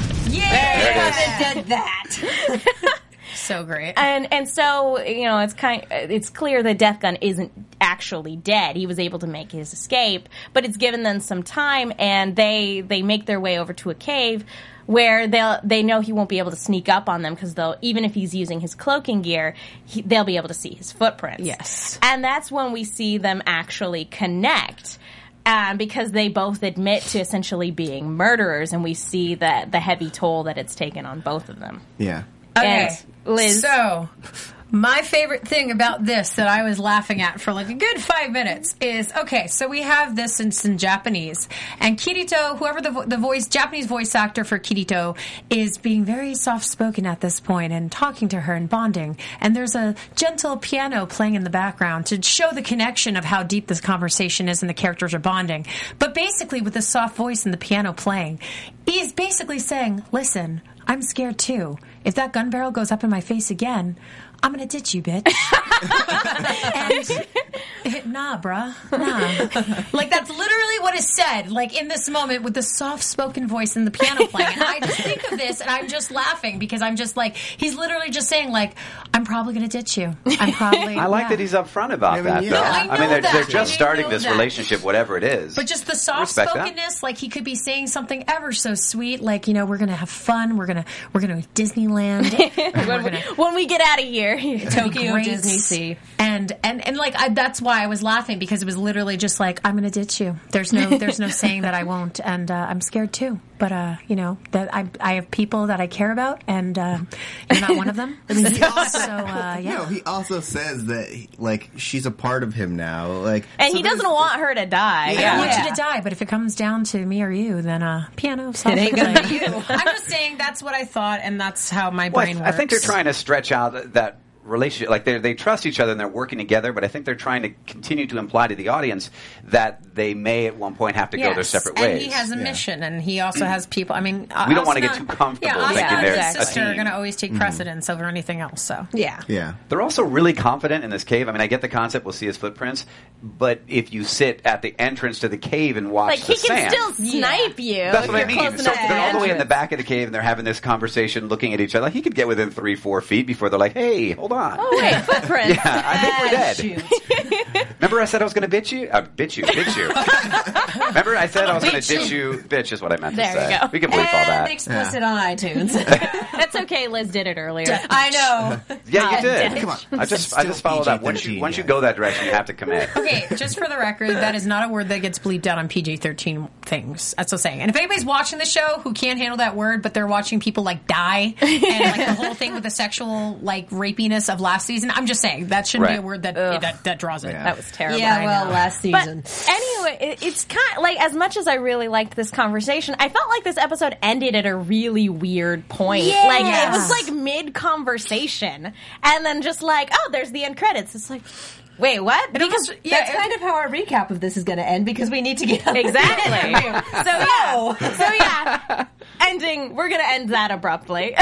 Yeah, It did that. so great. And and so you know it's kind it's clear that Death Gun isn't actually dead. He was able to make his escape, but it's given them some time, and they they make their way over to a cave where they'll they know he won't be able to sneak up on them because they'll even if he's using his cloaking gear, he, they'll be able to see his footprints. Yes. And that's when we see them actually connect. Um, because they both admit to essentially being murderers, and we see that the heavy toll that it's taken on both of them. Yeah. Okay, And Liz, so my favorite thing about this that I was laughing at for like a good five minutes is okay. So we have this in, in Japanese, and Kirito, whoever the vo- the voice Japanese voice actor for Kirito, is being very soft spoken at this point and talking to her and bonding. And there's a gentle piano playing in the background to show the connection of how deep this conversation is and the characters are bonding. But basically, with the soft voice and the piano playing, he's basically saying, "Listen, I'm scared too. If that gun barrel goes up in my face again, I'm gonna ditch you, bitch." and, nah, bruh. Nah. Like, that's literally what is said, like, in this moment with the soft-spoken voice and the piano playing. And I just think of this, and I'm just laughing because I'm just like, he's literally just saying, like, I'm probably gonna ditch you. I'm probably... I like yeah. that he's upfront about I mean, that, yeah. though. No, I I, know mean, they're, that. they're I just starting know this that. relationship, whatever it is. But just the Respect that. soft-spokenness, like he could be saying something ever so sweet, like, you know, we're gonna have fun, we're gonna we're gonna go to Disneyland, and we're when, we, gonna when we get out of here, Tokyo great. Disney Sea. And and and like I, that's why I was laughing because it was literally just like I'm gonna ditch you. There's no there's no saying that I won't, and uh, I'm scared too. But uh, you know that I I have people that I care about, and uh, you're not one of them. I mean, he also, so uh, yeah. no, he also says that he- like she's a part of him now. Like, and so he doesn't there's- want her to die. I don't Yeah. want Yeah. you to die, but if it comes down to me or you, then uh, piano. Softly ain't gonna play. be you. I'm just saying that's what I thought, and that's how my Well, I, brain th- works. I think they're trying to stretch out that relationship, like they they trust each other and they're working together, but I think they're trying to continue to imply to the audience that they may at one point have to yes. go their separate and ways. he has a Yeah. mission, and he also has people. I mean, We don't wanna get too comfortable Yeah, thinking Asuna they're and his a sister are team. going to always take precedence over anything else. So Yeah. Yeah. They're also really confident in this cave. I mean, I get the concept, we'll see his footprints, but if you sit at the entrance to the cave and watch Like the he can sand, still snipe you. that's if what I you're mean. close So enough to they're all the way in the entrance. back of the cave and they're having this conversation looking at each other. Like, he could get within three, four feet before they're like, hey, hold on. Oh wait, footprints. Yeah, I think we're dead. Shoot. Remember I said I was going to bitch you? Uh, bitch you, bitch you. Remember I said I was going to Bitch you. ditch you? Bitch is what I meant There to you say. go. We can bleep all And that. explicit on iTunes. That's okay. Liz did it earlier. I know. Yeah, you Uh, did. ditch. Come on. I just, I just followed up. Once you, once you go that direction, you have to commit. okay, just for the record, that is not a word that gets bleeped out on P G thirteen things. That's what I'm saying. And if anybody's watching the show who can't handle that word, but they're watching people like die and like the whole thing with the sexual like rapiness of last season, I'm just saying that shouldn't Right. be a word that Ugh. that, that draws it. Yeah. That was terrible. Yeah, I well, know. last But season. anyway, it, it's kind of like, as much as I really liked this conversation, I felt like this episode ended at a really weird point. Yes. Like it was like mid conversation, and then just like, oh, there's the end credits. It's like, wait, what? Because almost- yeah, That's it- kind of how our recap of this is going to end because we need to get exactly. so yeah, so yeah, ending. We're gonna end that abruptly.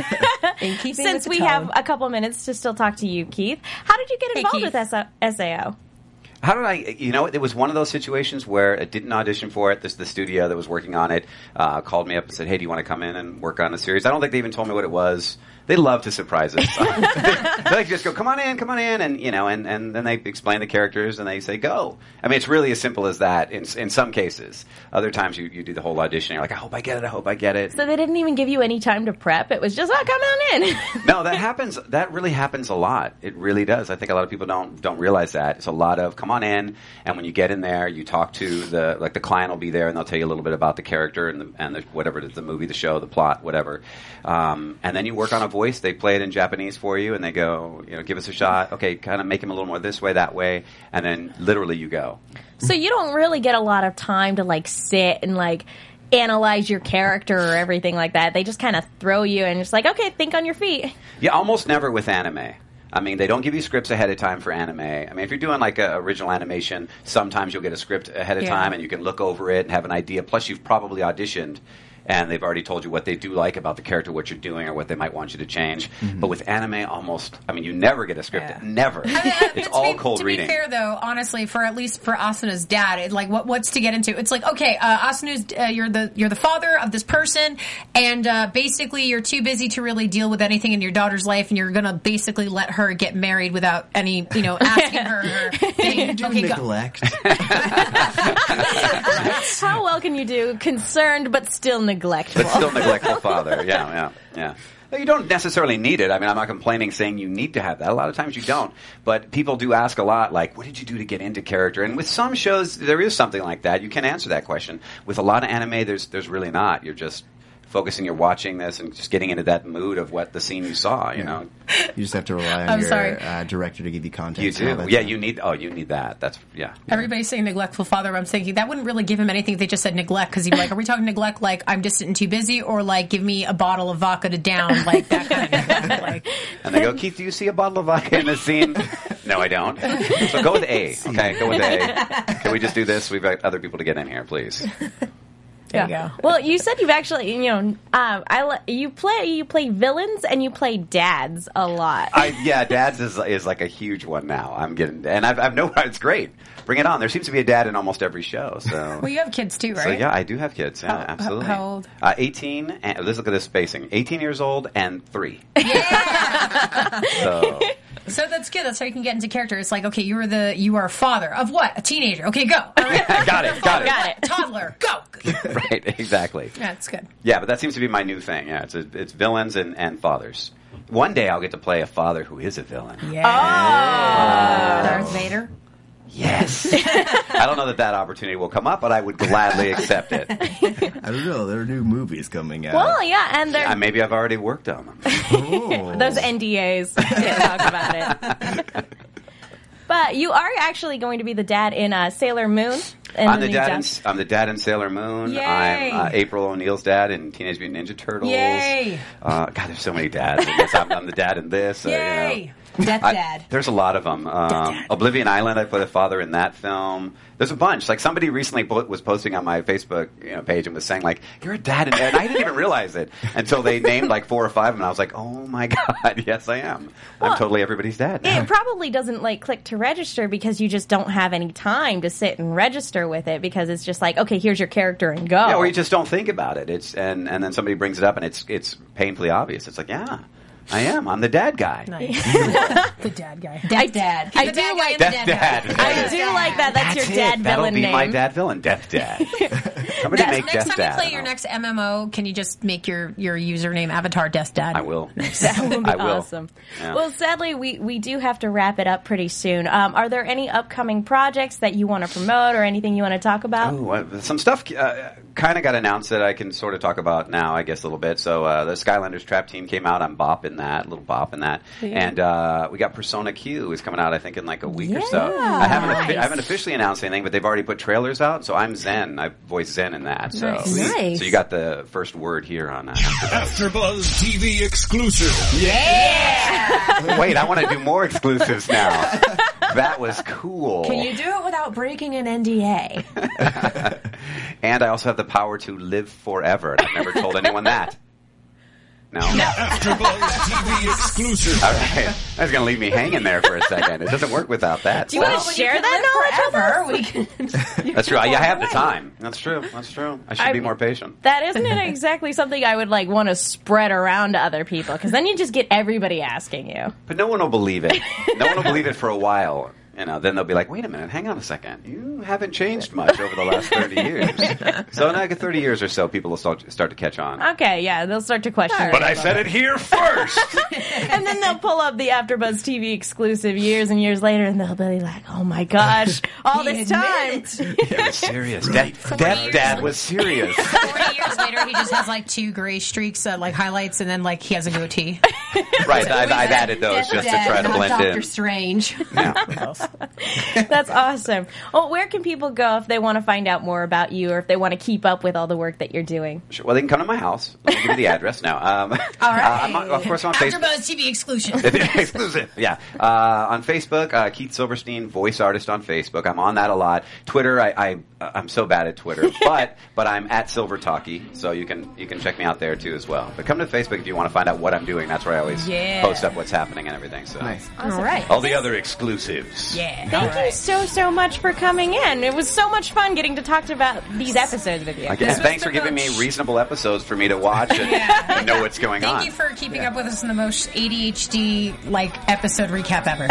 In keeping Since with the we have tone. a couple minutes to still talk to you, Keith. How did you get Hey, involved Keith. with S- S A O? How did I, you know, it was one of those situations where I didn't audition for it. This, the studio that was working on it uh, called me up and said, hey, do you want to come in and work on a series? I don't think they even told me what it was. They love to surprise us. they like just go, come on in, come on in, and you know, and, and then they explain the characters and they say go. I mean, it's really as simple as that in in some cases. Other times you, you do the whole audition. You're like, I hope I get it. I hope I get it. So they didn't even give you any time to prep. It was just, oh, come on in. No, that happens. That really happens a lot. It really does. I think a lot of people don't don't realize that. It's a lot of come on in, and when you get in there, you talk to the like the client will be there, and they'll tell you a little bit about the character and the, and the, whatever it is, the movie, the show, the plot, whatever. Um, and then you work on a voice. They play it in Japanese for you, and they go, you know, give us a shot. Okay, kind of make him a little more this way, that way, and then literally you go. So you don't really get a lot of time to like sit and like analyze your character or everything like that. They just kind of throw you and just like, okay, think on your feet. Yeah, almost never with anime. I mean, they don't give you scripts ahead of time for anime. I mean, if you're doing like a original animation, sometimes you'll get a script ahead of Yeah. time and you can look over it and have an idea. Plus, you've probably auditioned and they've already told you what they do like about the character, what you're doing, or what they might want you to change. But with anime, almost, I mean, you never get a script. Yeah. Never. I mean, It's to all be, cold to reading. be fair, though, honestly, for at least for Asuna's dad, it, like what what's to get into? It's like, okay, uh, Asuna's uh, you're the you're the father of this person, and uh, basically you're too busy to really deal with anything in your daughter's life, and you're gonna basically let her get married without any, you know, asking her. her thing. Do Okay, go. neglect. How well can you do concerned but still neglectful? But still neglectful father. Yeah, yeah, yeah. No, you don't necessarily need it. I mean, I'm not complaining saying you need to have that. A lot of times you don't. But people do ask a lot, like, what did you do to get into character? And with some shows, there is something like that. You can answer that question. With a lot of anime, there's there's really not. You're just focusing, you're watching this and just getting into that mood of what the scene you saw, you know. You just have to rely on I'm your sorry. uh, director to give you content. You and all do. that Yeah, stuff. you need, oh, you need that. That's, yeah. Everybody's saying neglectful father. I'm thinking that wouldn't really give him anything if they just said neglect, because he'd be like, are we talking neglect like I'm distant and too busy, or like give me a bottle of vodka to down, like that kind of neglect? Like, And they go, Keith, do you see a bottle of vodka in this scene? No, I don't. So go with A. Okay, go with A. Can we just do this? We've got other people to get in here, please. there you go. Well, you said you've actually, you know, um, I le- you play you play villains and you play dads a lot. I, yeah, Dad's is is like a huge one now. I'm getting, and I've, I've no, it's great. Bring it on. There seems to be a dad in almost every show. So, Well, you have kids too, right? so yeah, I do have kids. Yeah, How- absolutely. how old? Uh, eighteen. And, let's look at this spacing. eighteen years old and three. Yeah. So So that's good. That's how you can get into character. It's like, okay, you are the you are a father of what? A teenager. Okay, go. All right. got it. Got it. Got it. Toddler. Go. Right. Exactly. That's good. Yeah, but that seems to be my new thing. Yeah, it's a, it's villains and, and fathers. One day I'll get to play a father who is a villain. Yeah. Darth Vader. Yes. I don't know that that opportunity will come up, but I would gladly accept it. I don't know. There are new movies coming out. Well, yeah, and they're Uh, maybe I've already worked on them. Oh. those N D As. Can't talk about it. But you are actually going to be the dad in uh, Sailor Moon. in I'm the new dad. job. In, I'm the dad in Sailor Moon. Yay. I'm uh, April O'Neil's dad in Teenage Mutant Ninja Turtles. Yay. Uh, God, there's so many dads in this. I'm, I'm the dad in this. Uh, you Yay. know. Death I- Dad. there's a lot of them. Um, Oblivion Island, I played a father in that film. There's a bunch. Like somebody recently po- was posting on my Facebook you know, page and was saying like, "You're a dad in there," and I didn't even realize it until they named like four or five of them. And I was like, "Oh my god, yes, I am. Well, I'm totally everybody's dad." Now. It probably doesn't like click to register because you just don't have any time to sit and register with it because it's just like, okay, here's your character and go. Yeah, or you just don't think about it. It's and and then somebody brings it up and it's it's painfully obvious. It's like, yeah, I am. I'm the dad guy. Nice. The dad guy. Death Dad. I The do bad guy like and the Death dead Dad. guy. I do like that. That's, your it. dad That'll villain be name. my dad villain, Death Dad. Somebody make Next Death time Dad. you play I your don't know. next M M O, can you just make your, your username Avatar Death Dad? I will. That would be I will. awesome. Yeah. Well, sadly, we, we do have to wrap it up pretty soon. Um, are there any upcoming projects that you want to promote or anything you want to talk about? Ooh, uh, some stuff uh, kind of got announced that I can sort of talk about now, I guess, a little bit. So uh, the Skylanders Trap Team came out. I'm Bop in that, little Bop in that. And uh, we got Persona Q is coming out, I think, in like a week or so. I haven't, Nice. I haven't officially announced anything, but they've already put trailers out. So I'm Zen. I voice Zen in that. So, Nice. Nice. so you got the first word here on that. AfterBuzz T V exclusive. Wait, I want to do more exclusives now. That was cool. Can you do it without breaking an N D A? And I also have the power to live forever. And I've never told anyone that. No? AfterBuzz T V exclusive. All right. That's going to leave me hanging there for a second. It doesn't work without that. Do you want So- to share that knowledge with us? Forever, we can. That's true. I, I have the time. That's true. That's true. I should I be mean- more patient. That isn't it exactly something I would like want to spread around to other people because then you just get everybody asking you. But no one will believe it. No one will believe it for a while. You know, then they'll be like, wait a minute, hang on a second. You haven't changed much over the last thirty years. So in like thirty years or so, people will start, start to catch on. Okay, yeah, they'll start to question. But I said it here first. And then they'll pull up the AfterBuzz T V exclusive years and years later, and they'll be like, "Oh my gosh, all He this time!" admitted It was serious. Death, Death Dad was serious. Forty years later, he just has like two gray streaks, uh, like highlights, and then like he has a goatee. Right, I've, I've added those Death just to Dad, try to not blend Doctor in. Strange. Yeah. That's awesome. Well, where can people go if they want to find out more about you, or if they want to keep up with all the work that you're doing? Sure. Well, they can come to my house. Let me give you the address now. Um, all right. I'm on, of course, I'm on Facebook. AfterBuzz T V exclusive. Exclusive. Yeah. Uh, on Facebook, uh, Keith Silverstein, voice artist on Facebook. I'm on that a lot. Twitter, I, I I'm so bad at Twitter, but but I'm at Silver Talkie, so you can you can check me out there too as well. But come to Facebook if you want to find out what I'm doing. That's where I always Yeah. post up what's happening and everything. So Nice. All right. all the other exclusives. Yeah. Thank you so so much for coming in. It was so much fun getting to talk about these episodes with you. Okay. This And was thanks the for giving me most- reasonable episodes for me to watch and, Yeah. and know what's going Thank on. you for keeping up with us in the most A D H D like episode recap ever.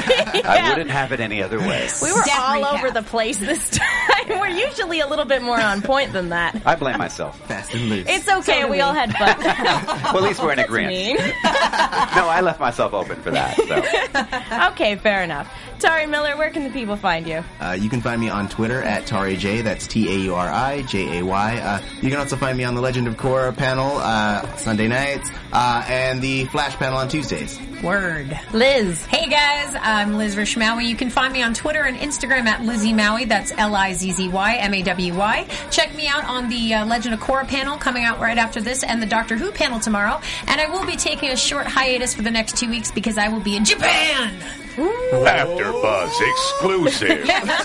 I wouldn't have it any other way. We were Death all recap. over the place this time. We're usually a little bit more on point than that. I blame myself. Fast and loose. It's okay. So do we we. all had fun. Well, at least we're in agreement. Mean. No, I left myself open for that. So. Okay, fair enough. Tari Miller, where can the people find you? Uh, you can find me on Twitter at TariJ. That's T A U R I J A Y. Uh, you can also find me on the Legend of Korra panel uh, Sunday nights uh, and the Flash panel on Tuesdays. Word. Liz. Hey guys, I'm Liz Rishmawi. You can find me on Twitter and Instagram at Lizzie Maui. That's L I Z Z Y M A W Y. Check me out on the uh, Legend of Korra panel coming out right after this and the Doctor Who panel tomorrow. And I will be taking a short hiatus for the next two weeks because I will be in Japan. AfterBuzz exclusive.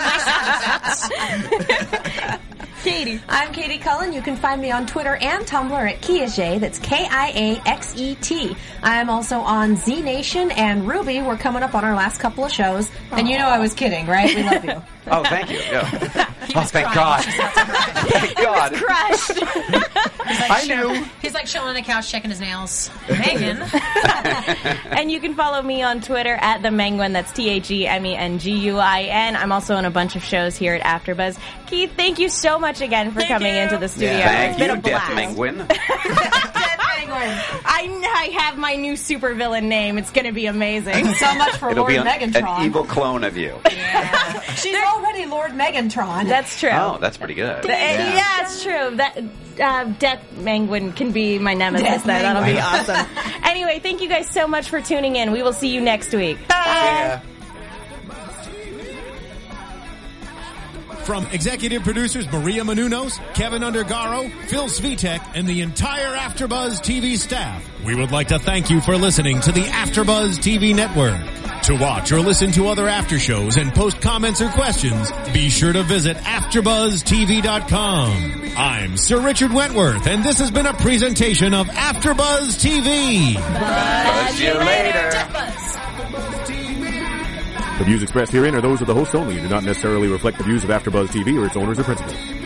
Katie. I'm Katie Cullen. You can find me on Twitter and Tumblr at Kiaxet. That's K I A X E T. I'm also on Z Nation and Ruby. We're coming up on our last couple of shows. And you know I was kidding, right? We love you. Oh, thank you. Yeah. Oh, thank God. Thank God. Crushed. I knew. He's like chilling on the couch checking his nails. Megan. And you can follow me on Twitter at the Menguin. That's T H E M E N G U I N. I'm also on a bunch of shows here at AfterBuzz. Keith, thank you so much again for coming you. into the studio. Thank It's been you, a Death blast. Menguin. I, I have my new supervillain name. It's going to be amazing. So much for It'll Lord be an, Megantron. an evil clone of you. She's already Lord Megantron. That's true. Oh, that's pretty good. Th- yeah. it's true. That uh, Death Menguin can be my nemesis. Death Then that'll be Menguin. awesome. Anyway, thank you guys so much for tuning in. We will see you next week. Bye. Yeah. From executive producers Maria Menounos, Kevin Undergaro, Phil Svitek, and the entire AfterBuzz T V staff, we would like to thank you for listening to the AfterBuzz T V network. To watch or listen to other after shows and post comments or questions, be sure to visit after buzz T V dot com. I'm Sir Richard Wentworth, and this has been a presentation of AfterBuzz T V. Buzz you later. The views expressed herein are those of the hosts only and do not necessarily reflect the views of AfterBuzz T V or its owners or principals.